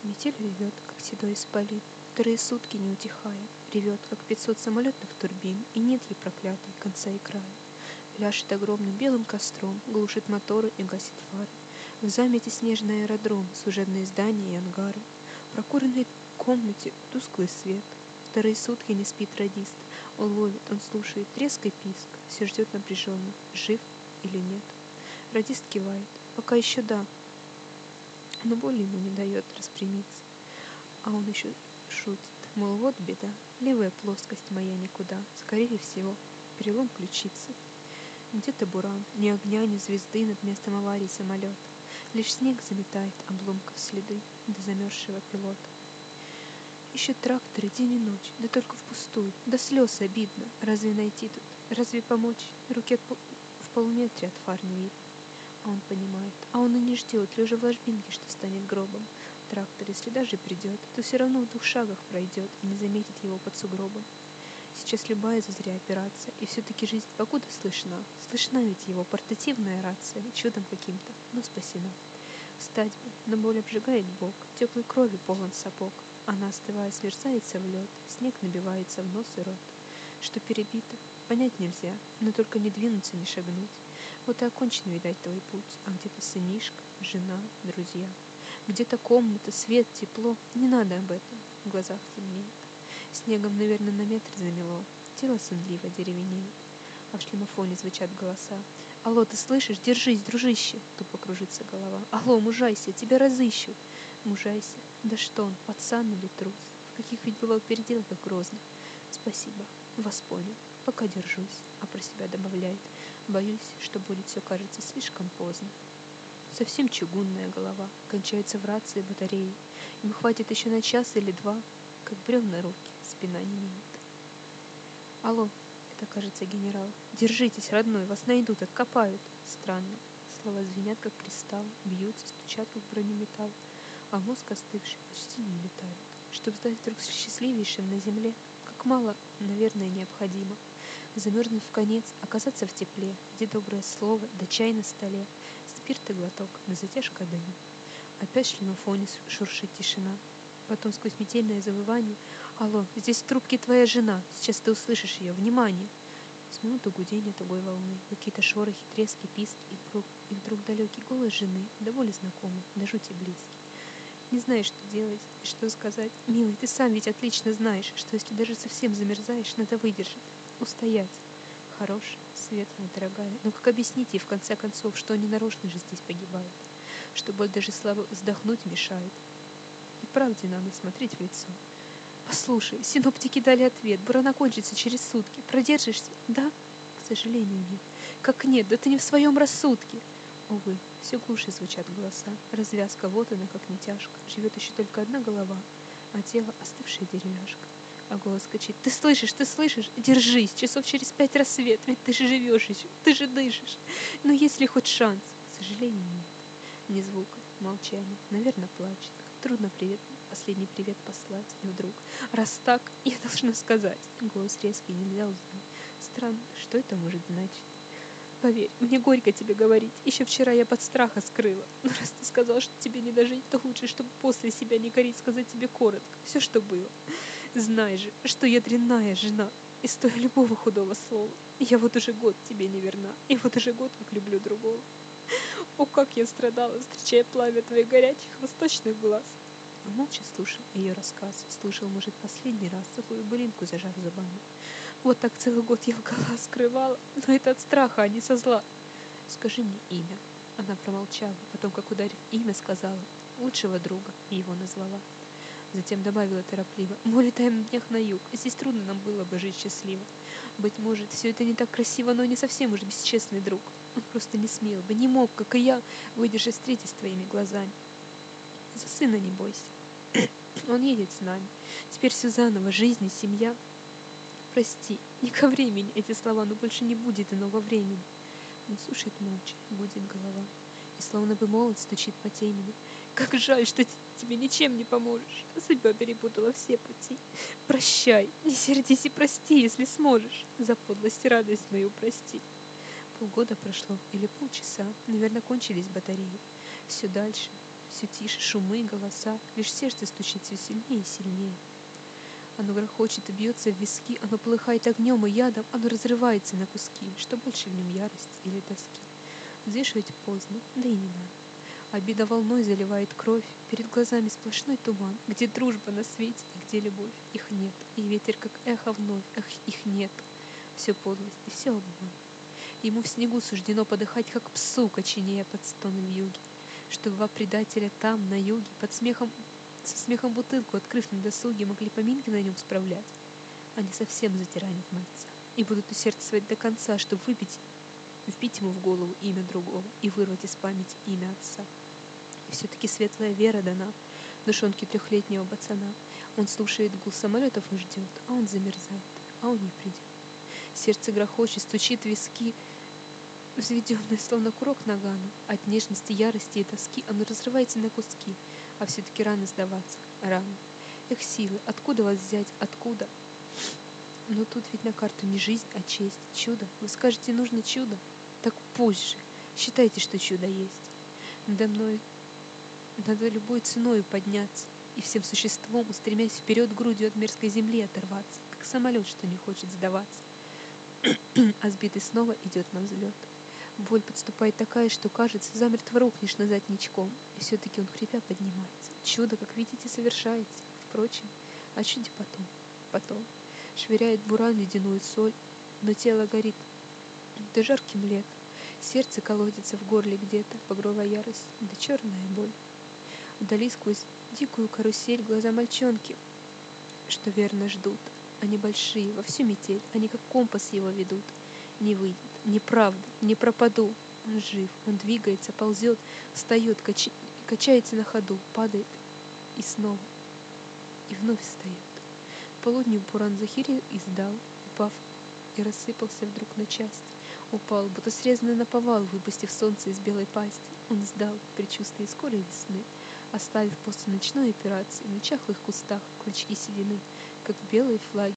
Метель ревет, как седой исполин, вторые сутки не утихая, ревет, как 500 самолетных турбин, и нет ей проклятой конца и края. Пляшет огромным белым костром, глушит моторы и гасит фары. В замете снежный аэродром, служебные здания и ангары. В прокуренной комнате тусклый свет. Вторые сутки не спит радист. Он ловит, он слушает треск и писк, все ждет напряженно, жив или нет. Радист кивает, пока еще да, но боль ему не дает распрямиться. А он еще шутит, мол, вот беда, левая плоскость моя никуда, скорее всего, перелом ключицы. Где-то буран, ни огня, ни звезды над местом аварии самолета. Лишь снег заметает обломков следы до замерзшего пилота. Ищут тракторы день и ночь, да только впустую, до слез обидно. Разве найти тут, разве помочь? Руки в полуметре от фар не видно. А он понимает, а он и не ждет, лежа в ложбинке, что станет гробом. Трактор, если даже придет, то все равно в 2 шагах пройдет и не заметит его под сугробом. Сейчас любая зазря операция, и все-таки жизнь покуда слышна. Слышна ведь его портативная рация, чудом каким-то, но спасена. Встать бы, но боль обжигает бок, теплой крови полон сапог. Она, остывая, смерзается в лед, снег набивается в нос и рот. Что перебито, понять нельзя, но только не двинуться, не шагнуть. Вот и окончен, видать, твой путь, а где-то сынишка, жена, друзья. Где-то комната, свет, тепло, не надо об этом, в глазах темнеет. Снегом, наверное, на метр замело, тело сонливо деревенеет. А в шлемофоне звучат голоса. «Алло, ты слышишь? Держись, дружище!» Тупо кружится голова. «Алло, мужайся, тебя разыщут!» Мужайся. Да что он, пацан или трус? В каких ведь бывал переделках грозных? Спасибо, вас понял, пока держусь, а про себя добавляет. Боюсь, что будет все, кажется, слишком поздно. Совсем чугунная голова, кончается в рации батареи. Им хватит еще на час или 2, как бревна руки, спина не немит. Алло, это, кажется, генерал. Держитесь, родной, вас найдут, откопают. Странно, слова звенят, как кристалл, бьются, стучат, как бронеметалл, а мозг остывший почти не летает. Чтобы стать вдруг счастливейшим на земле, как мало, наверное, необходимо. Замерзнуть в конец, оказаться в тепле, где доброе слово, да чай на столе, спирт и глоток, да затяжка дыма. Опять в шлемофоне шуршит тишина. Потом сквозь метельное завывание: «Алло, здесь в трубке твоя жена, сейчас ты услышишь ее, внимание!» С минуту гудения тугой волны, какие-то шорохи, трески, писк, и вдруг далекий голос жены, до боли знакомый, до жути близкий. Не знаешь, что делать и что сказать. Милый, ты сам ведь отлично знаешь, что если даже совсем замерзаешь, надо выдержать, устоять. Хорошая, светлая, дорогая, но как объяснить ей в конце концов, что они нарочно же здесь погибают, что боль даже слабо вздохнуть мешает. И правде надо смотреть в лицо. Послушай, синоптики дали ответ, буран окончится через сутки. Продержишься? Да? К сожалению, нет. Как нет? Да ты не в своем рассудке. Увы, все глуше звучат голоса. Развязка, вот она, как не тяжко. Живет еще только одна голова, а тело остывшая деревяшка. А голос кричит: ты слышишь, держись, часов через 5 рассвет, ведь ты же живешь еще, ты же дышишь. Но есть ли хоть шанс? К сожалению, нет. Ни звука, молчание, наверное, плачет. Трудно последний привет послать. И вдруг: раз так, я должна сказать. Голос резкий, нельзя узнать. Странно, что это может значить? Поверь, мне горько тебе говорить. Еще вчера я под страха скрыла. Но раз ты сказал, что тебе не дожить, то лучше, чтобы после себя не корить, сказать тебе коротко все, что было. Знай же, что я дрянная жена, и стоя любого худого слова. Я вот уже год тебе не верна, и вот уже год как люблю другого. О, как я страдала, встречая пламя твоих горячих восточных глаз. Он молча слушал ее рассказ, слушал, может, последний раз, сухую былинку зажав зубами. Вот так целый год я лгала, скрывала, но это от страха, а не со зла. Скажи мне имя. Она промолчала, потом, как ударив имя, сказала: лучшего друга, и его назвала. Затем добавила торопливо: мы улетаем на днях на юг, здесь трудно нам было бы жить счастливо. Быть может, все это не так красиво, но не совсем уж бесчестный друг. Он просто не смел бы, не мог, как и я, выдержать встретить с твоими глазами. За сына не бойся. Он едет с нами. Теперь все заново, жизнь и семья. Прости, не ко времени эти слова, но больше не будет иного времени. Он слушает молча, гудит голова, и словно бы молот стучит по темени. Как жаль, что тебе ничем не поможешь. Судьба перепутала все пути. Прощай, не сердись и прости, если сможешь. За подлость и радость мою прости. Полгода прошло, или полчаса, наверное, кончились батареи. Все все тише шумы, голоса, лишь сердце стучит все сильнее и сильнее. Оно грохочет и бьется в виски, оно полыхает огнем и ядом, оно разрывается на куски, что больше в нем ярости или тоски. Взвешивать поздно, да и не надо. Обида волной заливает кровь, перед глазами сплошной туман, где дружба на свете и где любовь, их нет, и ветер как эхо вновь, эх, их нет. Все подлость и все обман. Ему в снегу суждено подыхать, как псу, коченея под стоном вьюги, что два предателя там, на юге, со смехом бутылку, открыв на досуге, могли поминки на нем справлять. Они совсем затиранят мальца и будут усердствовать до конца, чтобы вбить ему в голову имя другого и вырвать из памяти имя отца. И все-таки светлая вера дана душонке трехлетнего пацана. Он слушает гул самолетов и ждет, а он замерзает, а он не придет. Сердце грохочет, стучит в виски, взведенное словно курок нагану. От нежности, ярости и тоски оно разрывается на куски, а все-таки рано сдаваться, рано. Эх, силы, откуда вас взять, откуда? Но тут ведь на карту не жизнь, а честь, чудо. Вы скажете, нужно чудо? Так пусть же. Считайте, что чудо есть. Надо мной надо любой ценой подняться и всем существом, устремясь вперед грудью от мерзкой земли оторваться, как самолет, что не хочет сдаваться. А сбитый снова идет на взлет. Боль подступает такая, что, кажется, замертво рухнешь назад ничком, и все-таки он хрипя поднимается. Чудо, как видите, совершается. Впрочем, о чуде потом. Швыряет буран ледяную соль, но тело горит, да жарким летом. Сердце колотится в горле где-то, багровая ярость, да черная боль. Вдали сквозь дикую карусель глаза мальчонки, что верно ждут. Они большие, во всю метель, они как компас его ведут. Не выйдет, неправда, не пропаду. Он жив, он двигается, ползет, встает, качается на ходу, падает и снова, и вновь встает. В полудню буран захирил и сдал, упав, и рассыпался вдруг на части. Упал, будто срезанный наповал, выпустив солнце из белой пасти. Он сдал, предчувствие скорой весны, оставив после ночной операции на чахлых кустах клочки седины, как белые флаги.